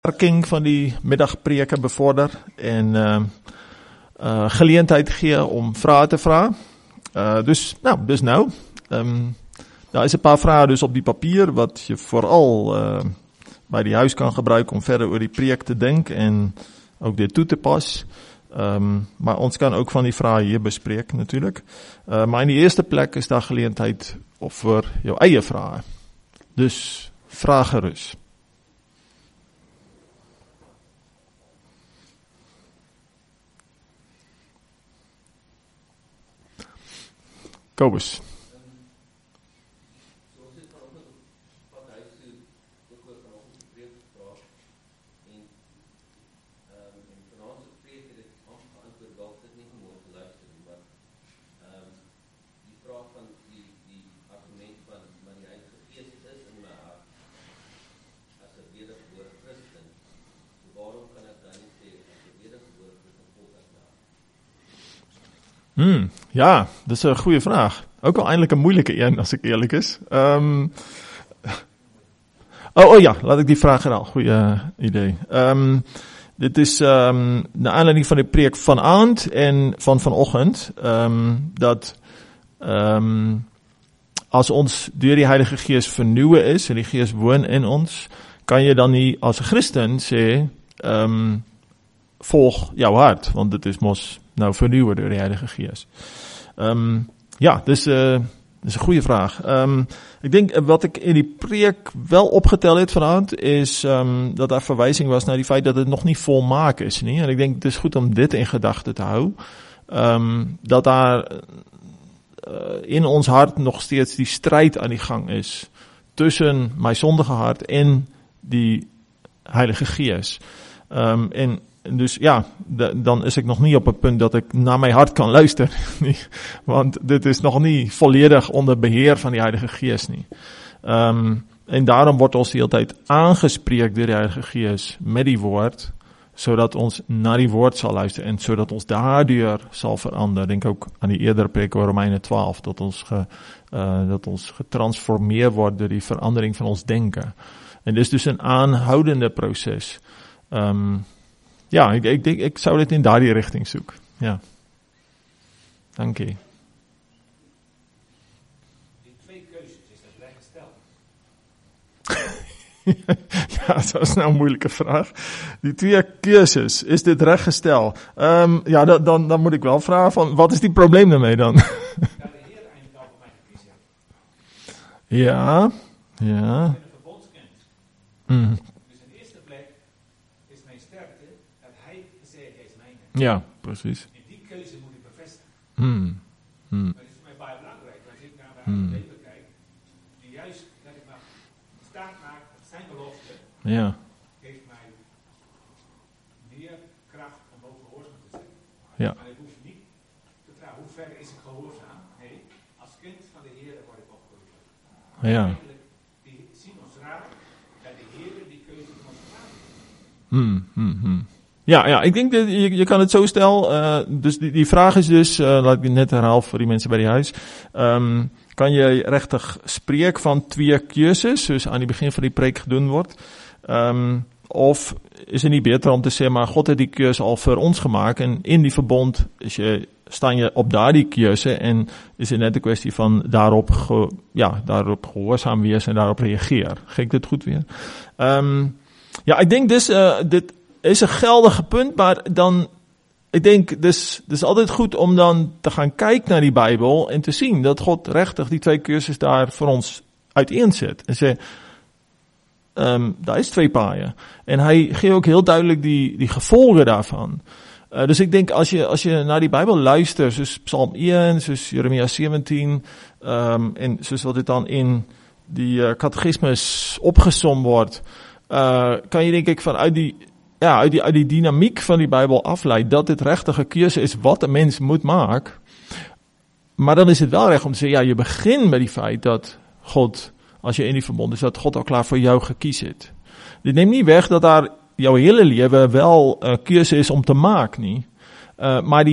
werking van die middagpreke bevorder en geleentheid gee om vrae te vra. Dus nou. Daar is 'n paar vrae dus op die papier wat je vooral by die huis kan gebruik om verder oor die preek te dink en ook dit toe te pas. Maar ons kan ook van die vrae hier bespreek natuurlijk. Maar in die eerste plek is daar geleentheid vir jou eie vrae. Dus vra gerus. Kobus. Ja, dat is een goede vraag. Ook al eindelijk een moeilijke een, als ik eerlijk is. Ja, laat ik die vraag herhalen. Goeie idee. Dit is naar aanleiding van de preek vanavond en van vanoggend. Dat als ons deur die Heilige Gees vernieuwen is, en die Gees woon in ons, kan je dan niet als christen sê, volg jouw hart, want het is mos nou vernieuwen door de Heilige Gees. Dus is een goede vraag. Ik denk wat ik in die preek wel opgeteld heb vanavond is dat daar verwijzing was naar die feit dat het nog niet volmaak is. Nie? En ik denk het is goed om dit in gedachten te houden. Dat daar in ons hart nog steeds die strijd aan die gang is tussen mijn zondige hart en die Heilige Gees. En dus ja, dan is ik nog niet op het punt dat ik naar mijn hart kan luisteren. Want dit is nog niet volledig onder beheer van die Heilige Geest. Nie. En daarom wordt ons de hele tijd aangespreekt door de Heilige Geest met die woord, zodat ons naar die woord zal luisteren en zodat ons daardoor zal veranderen. Denk ook aan die eerdere preek over Romeinen 12, dat ons getransformeerd wordt door die verandering van ons denken. En dit is dus een aanhoudende proces. Ja, ik zou dit in die richting zoeken. Ja. Dank je. Die twee keuzes, is dat recht gesteld? Ja, dat is nou een moeilijke vraag. Die twee keuzes, is dit recht gesteld? Ja, dan moet ik wel vragen van, wat is die probleem daarmee dan? Dat de Heer eigenlijk al voor mij gekies heeft. Ja. Ik ben een verbondskind. Dus in de eerste plek is mijn sterkte dat hij zegt, hij is mijn. Ja, precies. En die keuze moet ik bevestigen. Maar dat is voor mij baie belangrijk, als ik naar mijn leven kijk, die juist dat ik maar staat maak op zijn belofte, Ja. geeft mij meer kracht om ook gehoorzaam te zijn. Ja. Maar ik hoef niet te vragen, hoe ver is ik gehoorzaam? Nee, als kind van de Heer word ik opgeroepen. Ja. Eigenlijk, die zien ons raar, dat de Heer die keuze van ons maakt. Ja, ik denk dat je kan het zo stellen. Dus die vraag is dus, laat ik het net herhalen voor die mensen bij die huis. Kan je rechtig spreken van twee keuzes, dus aan het begin van die preek gedaan wordt? Of is het niet beter om te zeggen, maar God heeft die keuze al voor ons gemaakt en in die verbond sta je op daar die keuze en is het net een kwestie van daarop gehoorzaam wees en daarop reageer. Geef ik dit goed weer? Ja, ik denk dus, dit is een geldige punt, maar dan, ik denk, dus is altijd goed om dan te gaan kijken naar die Bijbel en te zien dat God rechtig die twee keuzes daar voor ons uiteenzet. En zei, daar is twee paaien. En hij geeft ook heel duidelijk die gevolgen daarvan. Dus ik denk, als je naar die Bijbel luistert, zoals Psalm 1, zoals Jeremia 17, en zoals wat dit dan in die catechismus opgesomd wordt, kan je denk ik vanuit die dynamiek van die Bijbel afleiden dat dit rechtige keuze is wat een mens moet maken. Maar dan is het wel recht om te zeggen, ja, je begint met die feit dat God, als je in die verbond is, dat God al klaar voor jou gekies heeft. Dit neemt niet weg dat daar jouw hele leven wel een keuze is om te maken, niet? Maar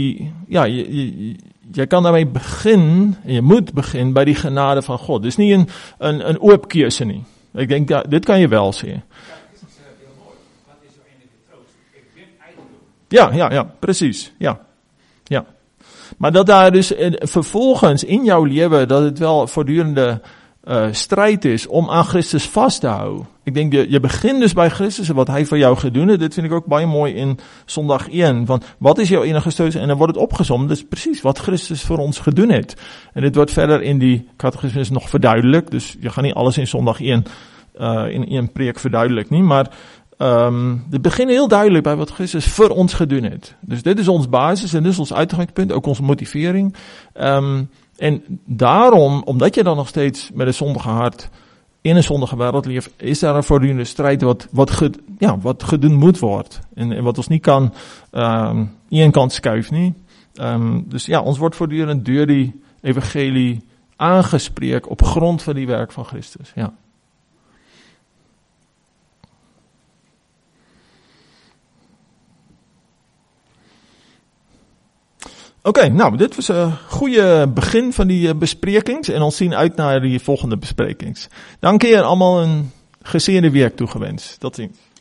je kan daarmee beginnen, en je moet beginnen bij die genade van God. Dus niet een oop keuze niet. Ik denk, dit kan je wel zien. Ja, het is heel mooi. Ja, precies. Ja. Maar dat daar dus vervolgens in jouw leven, dat het wel voortdurende strijd is om aan Christus vast te houden. Ik denk, je begint dus bij Christus en wat hij voor jou gaat doen. Dit vind ik ook baie mooi in zondag 1. Van, wat is jouw enige steun? En dan wordt het opgezomd. Dat is precies wat Christus voor ons gedaan heeft. En dit wordt verder in die catechismus nog verduidelijkt. Dus je gaat niet alles in zondag 1 in een preek verduidelijken. Niet, maar het begint heel duidelijk bij wat Christus voor ons gedaan heeft. Dus dit is ons basis en dit is ons uitgangspunt, ook onze motivering. En daarom, omdat je dan nog steeds met een zondige hart in een zondige wereld leeft, is daar een voortdurende strijd wat gedaan moet worden. En wat ons niet kan, één kant schuift niet. Dus ja, ons wordt voortdurend door die evangelie aangesproken op grond van die werk van Christus. Ja. Oké, nou, dit was een goede begin van die besprekings. En ons zien uit naar die volgende besprekings. Dank je en allemaal een gezegende week toegewenst. Tot ziens.